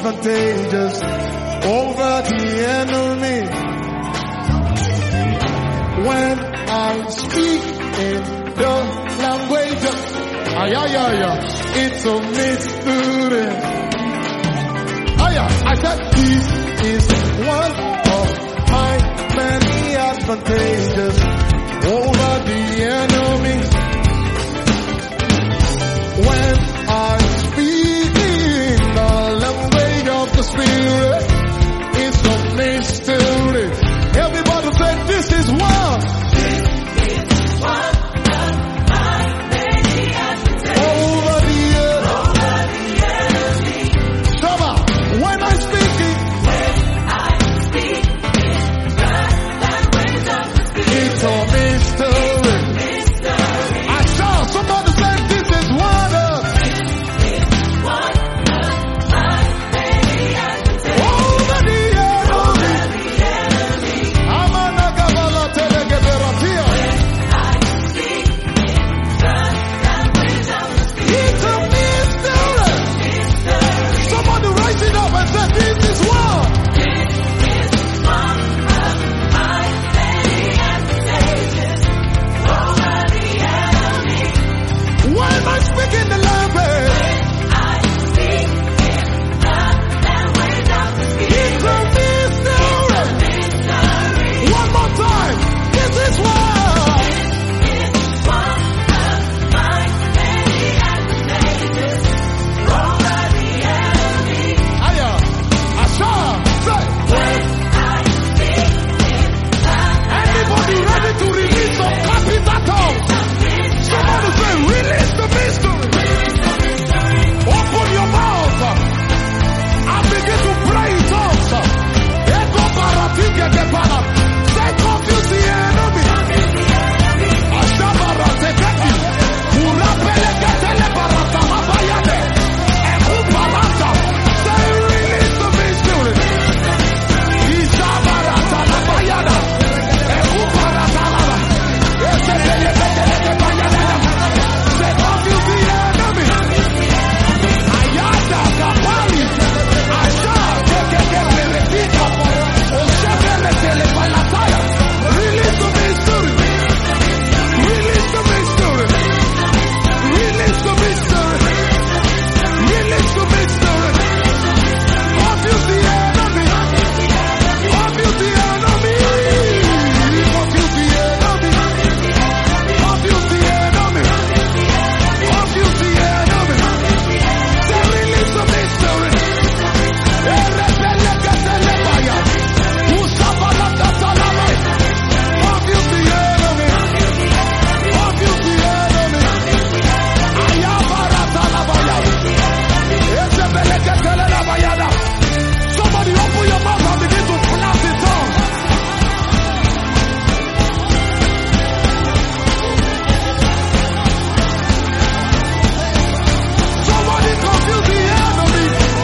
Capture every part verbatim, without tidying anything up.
advantageous over the enemy. When I speak in the language of ay, ay, ay, ay, it's a mystery. Ay, ay, I said this is one of my many advantages over the enemy. When I speak in the language of the Spirit, it's a mystery. Everybody say this is one. This is one of my many advantages Over the enemy. over the enemy. Shabba, when I speak it, When I speak in the language of the Spirit, it's a mystery. mystery. I saw somebody say this is one of One of my many advantages over the enemy. over the enemy. Amana gabala telegeberatia. I speak in the language of the Spirit, It's a mystery. mystery. Somebody rise it up and say this is one. This is one of my many advantages over the enemy. When I speak in the language, I speak in the language of the Spirit, it's a mystery. mystery. One more time. This is one. Is one of my many advantages over the enemy. Aya, Asha, say. When I speak in the Anybody ready to release some capital tongues? Somebody say, release the mystery. Open your mouth and begin to pray in tongues. Ego baratige de para. Say, confuse the enemy. Asha barate keki. Urapele ketele barata mabayade. Eku barata. Say, release the mystery. Isha barata la bayada. Eku barata lava. Ese tele ketele de bayada. Say, confuse the enemy. Ayada kapali. Asha keke keke repita. Oshebele tele balataya. Release the mystery. Release the mystery. Release the mystery. Release the mystery. Confuse the enemy. Confuse the enemy. Confuse the enemy. Confuse the enemy. Confuse the enemy. Say release the mystery. Erebele ketele baya. Usabala katalaba. Confuse the enemy. Confuse the enemy. Ayabara talabaya. Ezebele ketele labayada. Somebody open your mouth and begin to blast in tongues. Somebody confuse the enemy.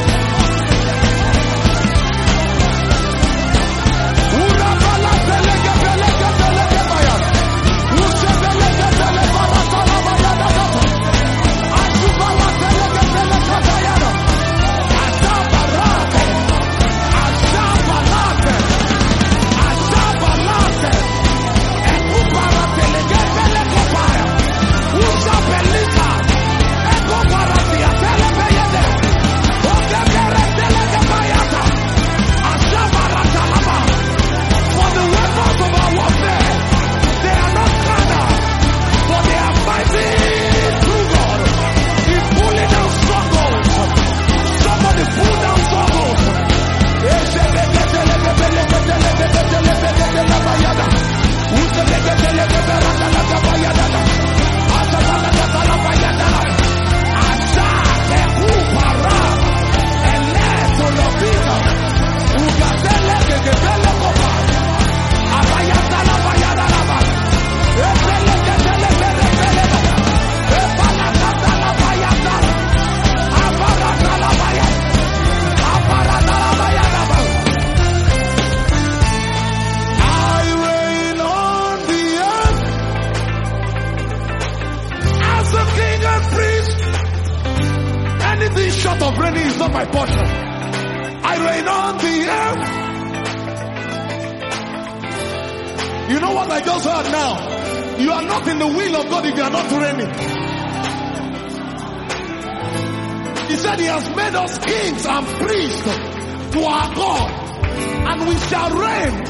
Urabala telege belege telege baya. Usebelege tele barata la bayada kata. Asubala telege telege bayada. Asabarate. Asabalate. Asabalate. Ekubara telege belege baya. Usabelita. Ekubara tele beyede. Okebere telege bayada. Asabarata laba. For the weapons of our warfare, they are not carnal, but they are mighty through God. He's pulling down strongholds. Somebody pull down strongholds. I reign on the earth as a king and priest. Anything short of reigning is not my portion. I reign on the earth. You know what I just heard now? You are not in the will of God if you are not reigning. He said he has made us kings and priests to our God, and we shall reign.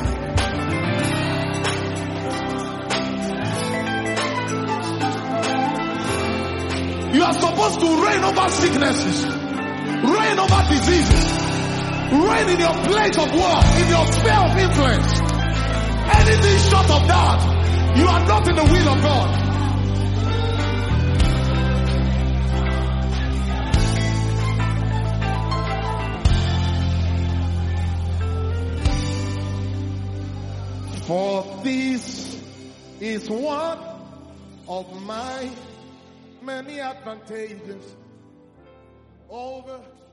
You are supposed to reign over sicknesses, reign over diseases, reign in your place of work, in your sphere of influence. Anything short of that, you are not in the will of God. For this is one of my many advantages over